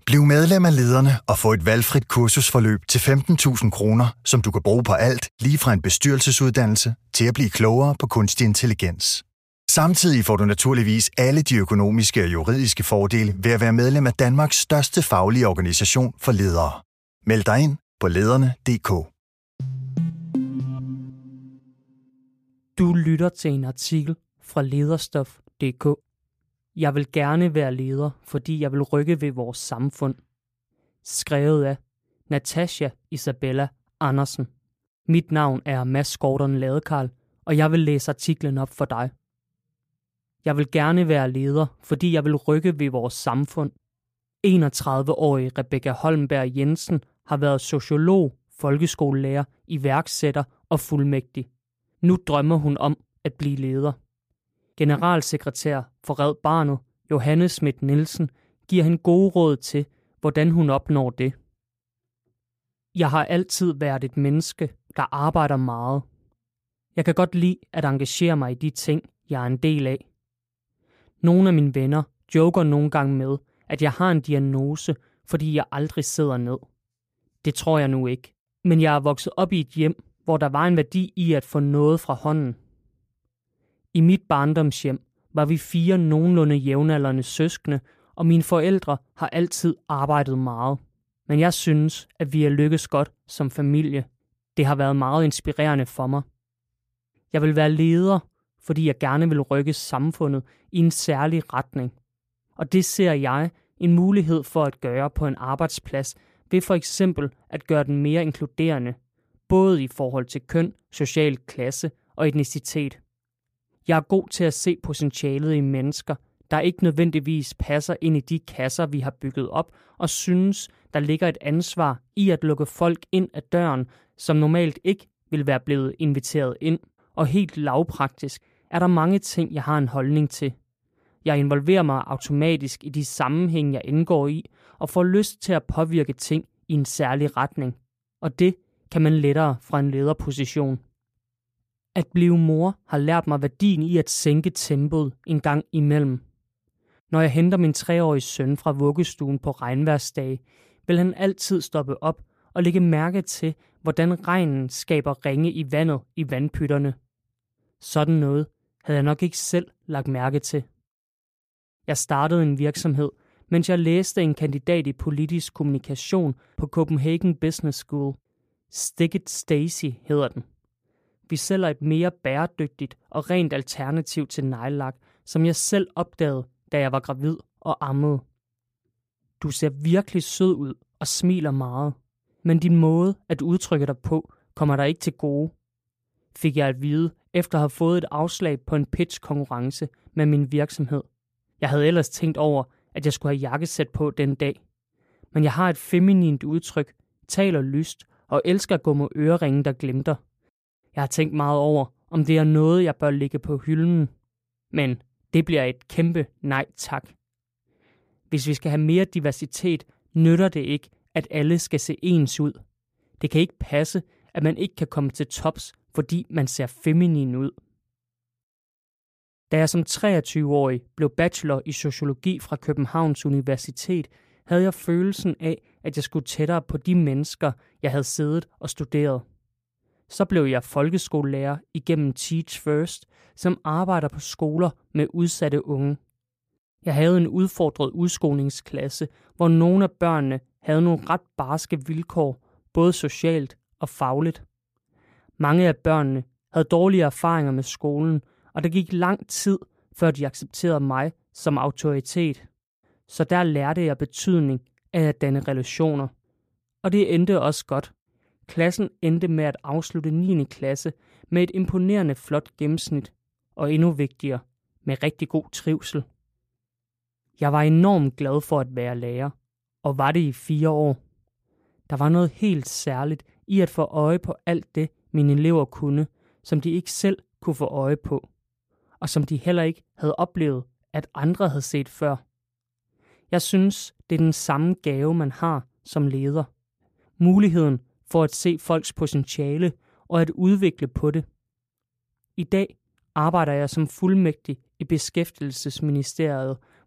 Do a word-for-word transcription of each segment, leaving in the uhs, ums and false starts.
Bliv medlem af Lederne og få et valgfrit kursusforløb til femten tusind kroner, som du kan bruge på alt, lige fra en bestyrelsesuddannelse til at blive klogere på kunstig intelligens. Samtidig får du naturligvis alle de økonomiske og juridiske fordele ved at være medlem af Danmarks største faglige organisation for ledere. Meld dig ind på lederne punktum d k. Du lytter til en artikel fra lederstof punktum d k. Jeg vil gerne være leder, fordi jeg vil rykke ved vores samfund. Skrevet af Natasha Isabella Andersen. Mit navn er Mads Gordon Ladekarl, og jeg vil læse artiklen op for dig. Jeg vil gerne være leder, fordi jeg vil rykke ved vores samfund. enogtredive-årige Rebecca Holmberg Jensen har været sociolog, folkeskolelærer, iværksætter og fuldmægtig. Nu drømmer hun om at blive leder. Generalsekretær for Red Barnet, Johanne Schmidt Nielsen, giver hende gode råd til, hvordan hun opnår det. Jeg har altid været et menneske, der arbejder meget. Jeg kan godt lide at engagere mig i de ting, jeg er en del af. Nogle af mine venner joker nogle gange med, at jeg har en diagnose, fordi jeg aldrig sidder ned. Det tror jeg nu ikke. Men jeg er vokset op i et hjem, hvor der var en værdi i at få noget fra hånden. I mit barndomshjem var vi fire nogenlunde jævnaldrende søskende, og mine forældre har altid arbejdet meget. Men jeg synes, at vi er lykkes godt som familie. Det har været meget inspirerende for mig. Jeg vil være leder, fordi jeg gerne vil rykke samfundet i en særlig retning. Og det ser jeg en mulighed for at gøre på en arbejdsplads ved for eksempel at gøre den mere inkluderende, både i forhold til køn, social klasse og etnicitet. Jeg er god til at se potentialet i mennesker, der ikke nødvendigvis passer ind i de kasser, vi har bygget op, og synes, der ligger et ansvar i at lukke folk ind ad døren, som normalt ikke vil være blevet inviteret ind. Og helt lavpraktisk er der mange ting, jeg har en holdning til. Jeg involverer mig automatisk i de sammenhænge, jeg indgår i, og får lyst til at påvirke ting i en særlig retning. Og det kan man lettere fra en lederposition. At blive mor har lært mig værdien i at sænke tempoet en gang imellem. Når jeg henter min treårige søn fra vuggestuen på regnværsdage, vil han altid stoppe op og lægge mærke til, hvordan regnen skaber ringe i vandet i vandpytterne. Sådan noget havde jeg nok ikke selv lagt mærke til. Jeg startede en virksomhed, mens jeg læste en kandidat i politisk kommunikation på Copenhagen Business School. Stick It Stacy hedder den. Vi sælger et mere bæredygtigt og rent alternativ til neglelak, som jeg selv opdagede, da jeg var gravid og ammede. Du ser virkelig sød ud og smiler meget, men din måde at udtrykke dig på kommer dig ikke til gode, fik jeg at vide efter at have fået et afslag på en pitch-konkurrence med min virksomhed. Jeg havde ellers tænkt over, at jeg skulle have jakkesæt på den dag. Men jeg har et feminint udtryk, taler lyst og elsker at gå med øreringe, der glimter. Jeg har tænkt meget over, om det er noget, jeg bør lægge på hylden. Men det bliver et kæmpe nej tak. Hvis vi skal have mere diversitet, nytter det ikke, at alle skal se ens ud. Det kan ikke passe, at man ikke kan komme til tops, fordi man ser feminin ud. Da jeg som treogtyve-årig blev bachelor i sociologi fra Københavns Universitet, havde jeg følelsen af, at jeg skulle tættere på de mennesker, jeg havde siddet og studeret. Så blev jeg folkeskolelærer igennem Teach First, som arbejder på skoler med udsatte unge. Jeg havde en udfordret udskolingsklasse, hvor nogle af børnene havde nogle ret barske vilkår, både socialt og fagligt. Mange af børnene havde dårlige erfaringer med skolen, og der gik lang tid, før de accepterede mig som autoritet. Så der lærte jeg betydning af at danne relationer. Og det endte også godt. Klassen endte med at afslutte niende klasse med et imponerende flot gennemsnit, og endnu vigtigere, med rigtig god trivsel. Jeg var enormt glad for at være lærer, og var det i fire år. Der var noget helt særligt i at få øje på alt det, mine elever kunne, som de ikke selv kunne få øje på, og som de heller ikke havde oplevet, at andre havde set før. Jeg synes, det er den samme gave, man har som leder. Muligheden for at se folks potentiale og at udvikle på det. I dag arbejder jeg som fuldmægtig i Beskæftigelsesministeriet,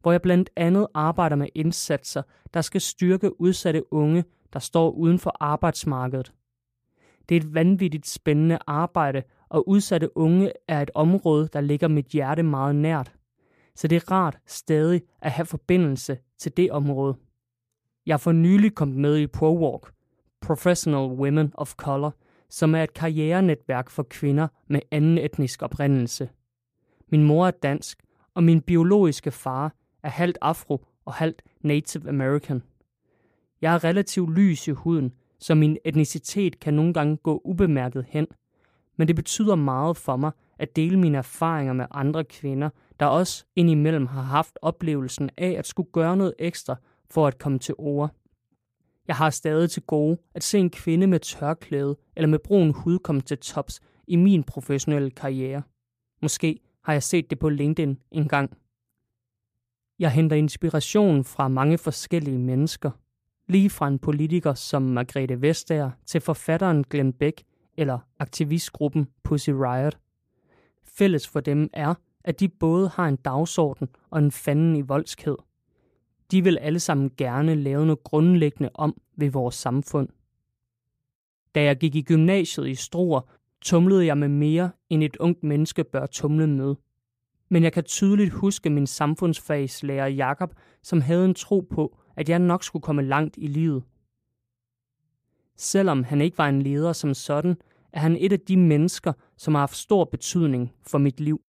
hvor jeg blandt andet arbejder med indsatser, der skal styrke udsatte unge, der står uden for arbejdsmarkedet. Det er et vanvittigt spændende arbejde, og udsatte unge er et område, der ligger mit hjerte meget nært. Så det er rart stadig at have forbindelse til det område. Jeg er for nylig kommet med i ProWalk, Professional Women of Color, som er et karrierenetværk for kvinder med anden etnisk oprindelse. Min mor er dansk, og min biologiske far er halvt afro og halvt Native American. Jeg er relativt lys i huden, så min etnicitet kan nogle gange gå ubemærket hen, men det betyder meget for mig at dele mine erfaringer med andre kvinder, der også indimellem har haft oplevelsen af at skulle gøre noget ekstra for at komme til ord. Jeg har stadig til gode at se en kvinde med tørklæde eller med brun hud komme til tops i min professionelle karriere. Måske har jeg set det på LinkedIn engang. Jeg henter inspiration fra mange forskellige mennesker. Lige fra en politiker som Margrethe Vestager til forfatteren Glenn Beck eller aktivistgruppen Pussy Riot. Fælles for dem er, at de både har en dagsorden og en fanden i voldskhed. De vil alle sammen gerne lave noget grundlæggende om ved vores samfund. Da jeg gik i gymnasiet i Struer, tumlede jeg med mere, end et ungt menneske bør tumle med. Men jeg kan tydeligt huske min samfundsfagslærer Jakob, som havde en tro på, at jeg nok skulle komme langt i livet. Selvom han ikke var en leder som sådan, er han et af de mennesker, som har haft stor betydning for mit liv.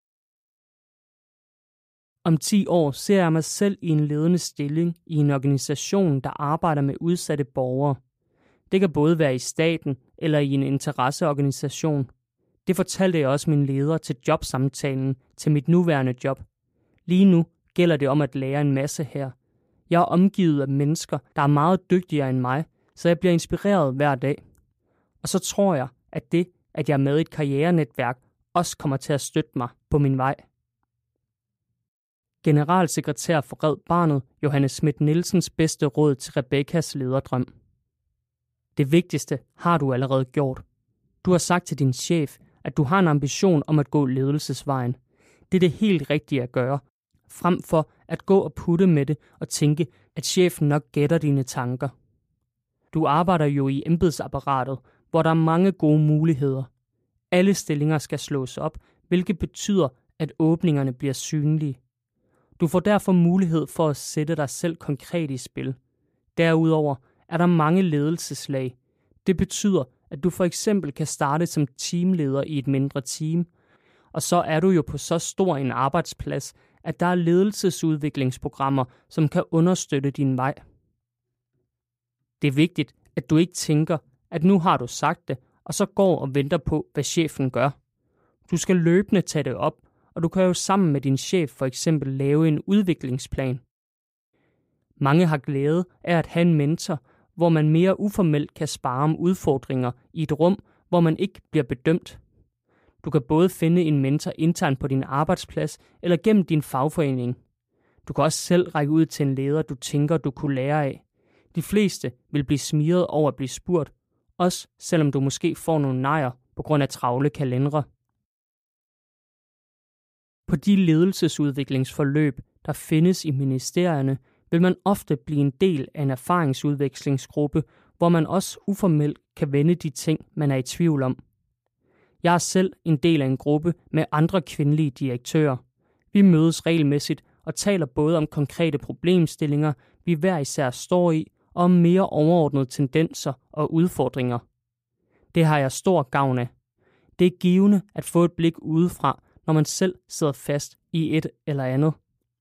Om ti år ser jeg mig selv i en ledende stilling i en organisation, der arbejder med udsatte borgere. Det kan både være i staten eller i en interesseorganisation. Det fortalte jeg også min leder til jobsamtalen til mit nuværende job. Lige nu gælder det om at lære en masse her. Jeg er omgivet af mennesker, der er meget dygtigere end mig, så jeg bliver inspireret hver dag. Og så tror jeg, at det, at jeg er med i et karrierenetværk, også kommer til at støtte mig på min vej. Generalsekretær for Red Barnet, Johannes Schmidt Nielsens bedste råd til Rebekkas lederdrøm. Det vigtigste har du allerede gjort. Du har sagt til din chef, at du har en ambition om at gå ledelsesvejen. Det er det helt rigtige at gøre, frem for at gå og putte med det og tænke, at chefen nok gætter dine tanker. Du arbejder jo i embedsapparatet, hvor der er mange gode muligheder. Alle stillinger skal slås op, hvilket betyder, at åbningerne bliver synlige. Du får derfor mulighed for at sætte dig selv konkret i spil. Derudover er der mange ledelseslag. Det betyder, at du for eksempel kan starte som teamleder i et mindre team, og så er du jo på så stor en arbejdsplads, at der er ledelsesudviklingsprogrammer, som kan understøtte din vej. Det er vigtigt, at du ikke tænker, at nu har du sagt det, og så går og venter på, hvad chefen gør. Du skal løbende tage det op, og du kan jo sammen med din chef for eksempel lave en udviklingsplan. Mange har glæde af at have en mentor, hvor man mere uformelt kan spare om udfordringer i et rum, hvor man ikke bliver bedømt. Du kan både finde en mentor internt på din arbejdsplads eller gennem din fagforening. Du kan også selv række ud til en leder, du tænker, du kunne lære af. De fleste vil blive smiret over at blive spurgt, også selvom du måske får nogle nejer på grund af travle kalendere. På de ledelsesudviklingsforløb, der findes i ministerierne, vil man ofte blive en del af en erfaringsudvekslingsgruppe, hvor man også uformelt kan vende de ting, man er i tvivl om. Jeg er selv en del af en gruppe med andre kvindelige direktører. Vi mødes regelmæssigt og taler både om konkrete problemstillinger, vi hver især står i, og om mere overordnede tendenser og udfordringer. Det har jeg stor gavn af. Det er givende at få et blik udefra, når man selv sidder fast i et eller andet.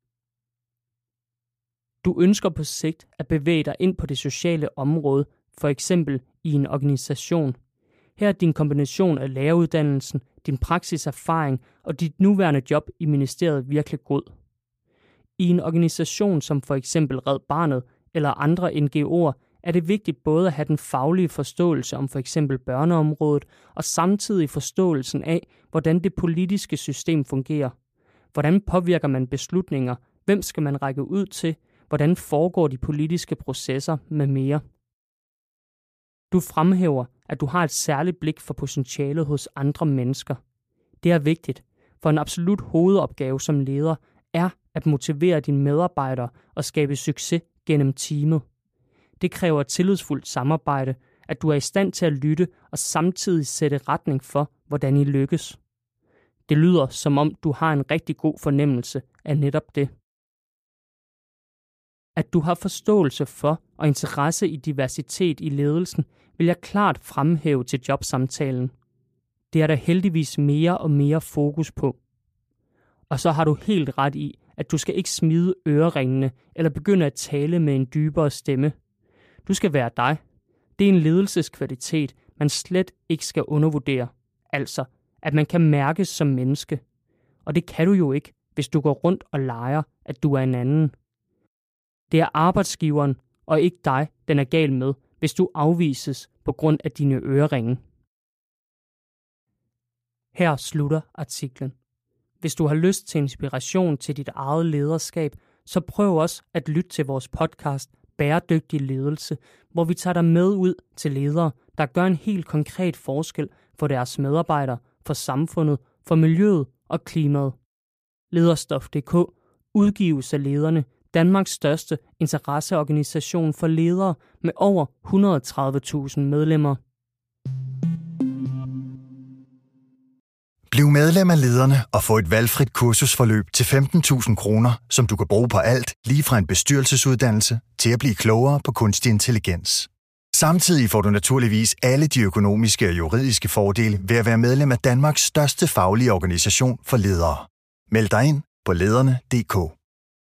Du ønsker på sigt at bevæge dig ind på det sociale område, for eksempel i en organisation. Her er din kombination af læreruddannelsen, din praksiserfaring og dit nuværende job i ministeriet virkelig god. I en organisation som for eksempel Red Barnet eller andre N G O'er er det vigtigt både at have den faglige forståelse om for eksempel børneområdet og samtidig forståelsen af, hvordan det politiske system fungerer. Hvordan påvirker man beslutninger? Hvem skal man række ud til? Hvordan foregår de politiske processer med mere? Du fremhæver, at du har et særligt blik for potentialet hos andre mennesker. Det er vigtigt, for en absolut hovedopgave som leder er at motivere dine medarbejdere og skabe succes gennem teamet. Det kræver tillidsfuldt samarbejde, at du er i stand til at lytte og samtidig sætte retning for, hvordan I lykkes. Det lyder, som om du har en rigtig god fornemmelse af netop det. At du har forståelse for og interesse i diversitet i ledelsen, vil jeg klart fremhæve til jobsamtalen. Det er der heldigvis mere og mere fokus på. Og så har du helt ret i, at du skal ikke smide øreringene eller begynde at tale med en dybere stemme. Du skal være dig. Det er en ledelseskvalitet, man slet ikke skal undervurdere. Altså, at man kan mærkes som menneske. Og det kan du jo ikke, hvis du går rundt og leger, at du er en anden. Det er arbejdsgiveren og ikke dig, den er gal med, hvis du afvises på grund af dine øreringe. Her slutter artiklen. Hvis du har lyst til inspiration til dit eget lederskab, så prøv også at lytte til vores podcast Bæredygtig Ledelse, hvor vi tager dig med ud til ledere, der gør en helt konkret forskel for deres medarbejdere, for samfundet, for miljøet og klimaet. Lederstof punktum d k udgives af Lederne, Danmarks største interesseorganisation for ledere med over et hundrede og tredive tusind medlemmer. Bliv medlem af Lederne og få et valgfrit kursusforløb til femten tusind kroner, som du kan bruge på alt, lige fra en bestyrelsesuddannelse til at blive klogere på kunstig intelligens. Samtidig får du naturligvis alle de økonomiske og juridiske fordele ved at være medlem af Danmarks største faglige organisation for ledere. Meld dig ind på lederne punktum d k.